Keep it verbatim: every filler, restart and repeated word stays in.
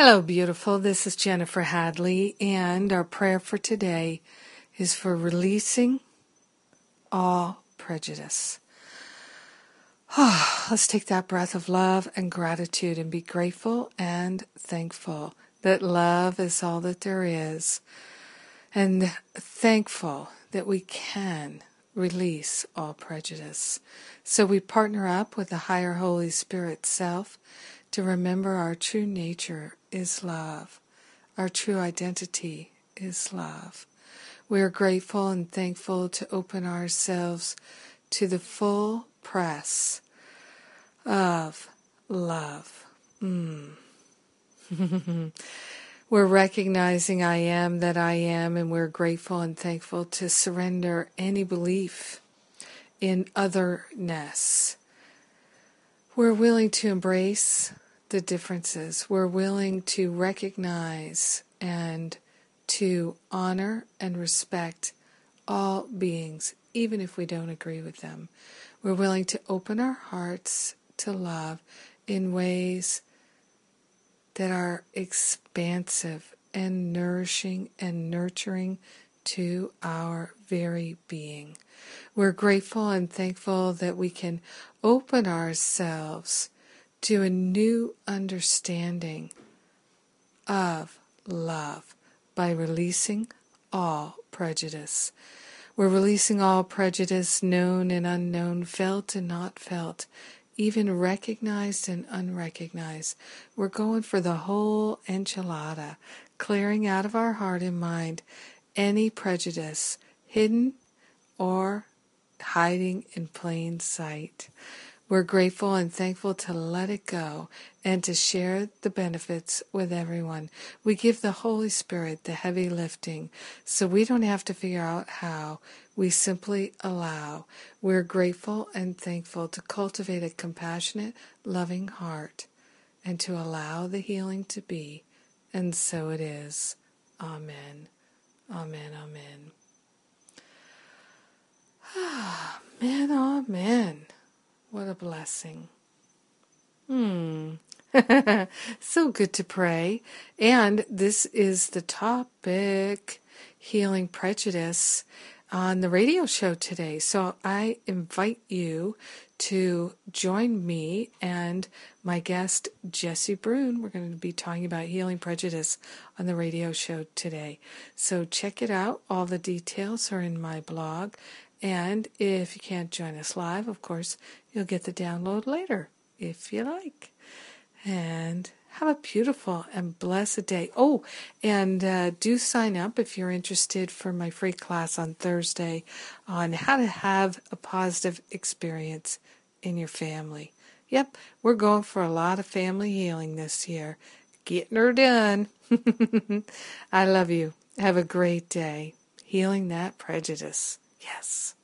Hello, beautiful. This is Jennifer Hadley, and our prayer for today is for releasing all prejudice. Oh, let's take that breath of love and gratitude and be grateful and thankful that love is all that there is, and thankful that we can release all prejudice. So we partner up with the higher Holy Spirit self to remember our true nature is love. Our true identity is love. We are grateful and thankful to open ourselves to the full press of love. Mm. We're recognizing I am that I am, and we're grateful and thankful to surrender any belief in otherness. We're willing to embrace the differences. We're willing to recognize and to honor and respect all beings, even if we don't agree with them. We're willing to open our hearts to love in ways that are expansive and nourishing and nurturing to our very being. We're grateful and thankful that we can open ourselves to a new understanding of love by releasing all prejudice. We're releasing all prejudice, known and unknown, felt and not felt, even recognized and unrecognized. We're going for the whole enchilada, clearing out of our heart and mind any prejudice, hidden or hiding in plain sight. We're grateful and thankful to let it go and to share the benefits with everyone. We give the Holy Spirit the heavy lifting so we don't have to figure out how. We simply allow. We're grateful and thankful to cultivate a compassionate, loving heart and to allow the healing to be. And so it is. Amen. Amen. Amen. Amen. Amen. What a blessing. Hmm. So good to pray. And this is the topic, healing prejudice, on the radio show today. So I invite you to join me and my guest, Jessie Brune. We're going to be talking about healing prejudice on the radio show today. So check it out. All the details are in my blog. And if you can't join us live, of course, you'll get the download later, if you like. And have a beautiful and blessed day. Oh, and uh, do sign up if you're interested for my free class on Thursday on how to have a positive experience in your family. Yep, we're going for a lot of family healing this year. Getting her done. I love you. Have a great day. Healing that prejudice. Yes.